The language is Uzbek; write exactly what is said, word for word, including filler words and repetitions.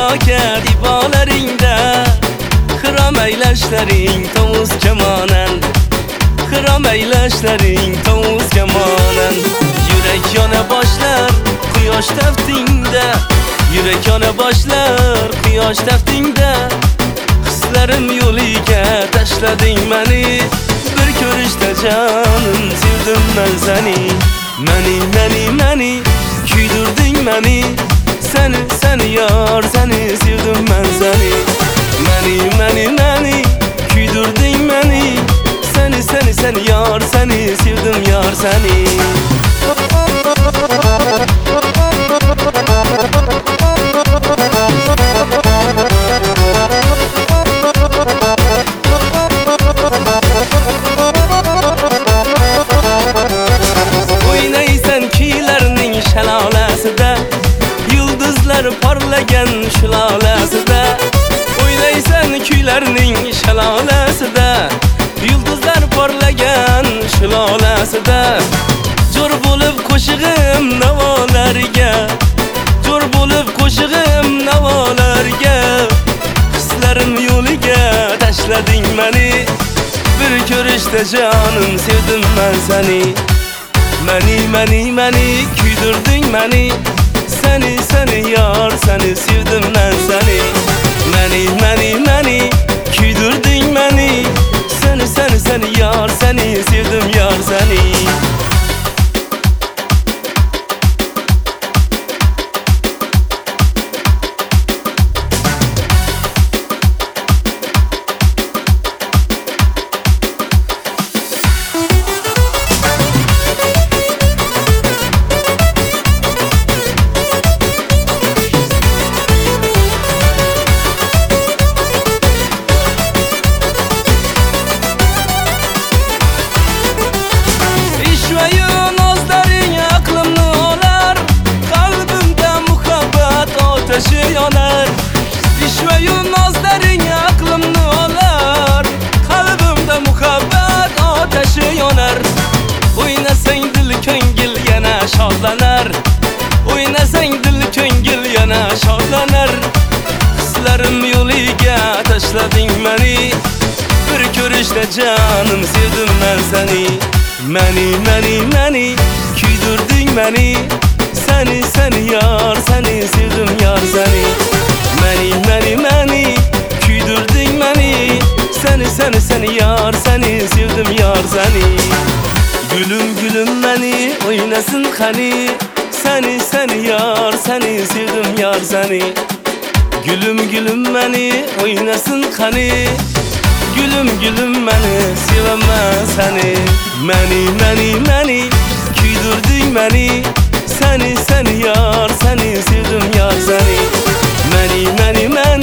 falokat ibolaringda xirom aylashlaring tovus kamonand xirom aylashlaring tovus kamonand yurak yona boshlar quyosh taftingda yurak yona boshlar quyosh taftingda hislarim yo'liga tashlading mani bir ko'rishda jonim sevdim men seni mani mani mani kuydirding mani seni seni yor seni sevdim men seni mani mani mani kuydirding mani seni seni seni yor seni sevdim yor seni parlagan shalolasida o'ylaysan kuylarning shalolasida yulduzlar parlagan shalolasida jo'r bo'lib qo'shig'im navolarga jo'r bo'lib qo'shig'im navolarga hislarim yo'liga tashlading mani bir ko'rishda jonim sevdim men seni mani mani mani kuydirding mani seni seni yor seni sevdim men seni mani mani mani kuydirding mani seni seni seni yor seni sevdim yor seni yonar ishvayu nozlaring aqlimni olar qalbimda muhabbat otashi yonar o'ynasang dil ko'ngil yana shodlanar o'ynasang dil ko'ngil yana shodlanar hislarim yo'liga tashlading mani bir ko'rishda jonim sevdim men seni mani mani mani kuydirding mani seni seni yor seni sevdim yor seni mani mani mani kuydirding mani seni seni seni yor seni sevdim yor seni gülüm gülüm mani oynasın qani seni seni yor seni sevdim yor seni gülüm gülüm mani oynasın qani gülüm gülüm mani sevaman seni mani mani mani kuydirding mani seni seni yor seni sevdim yor seni mani mani mani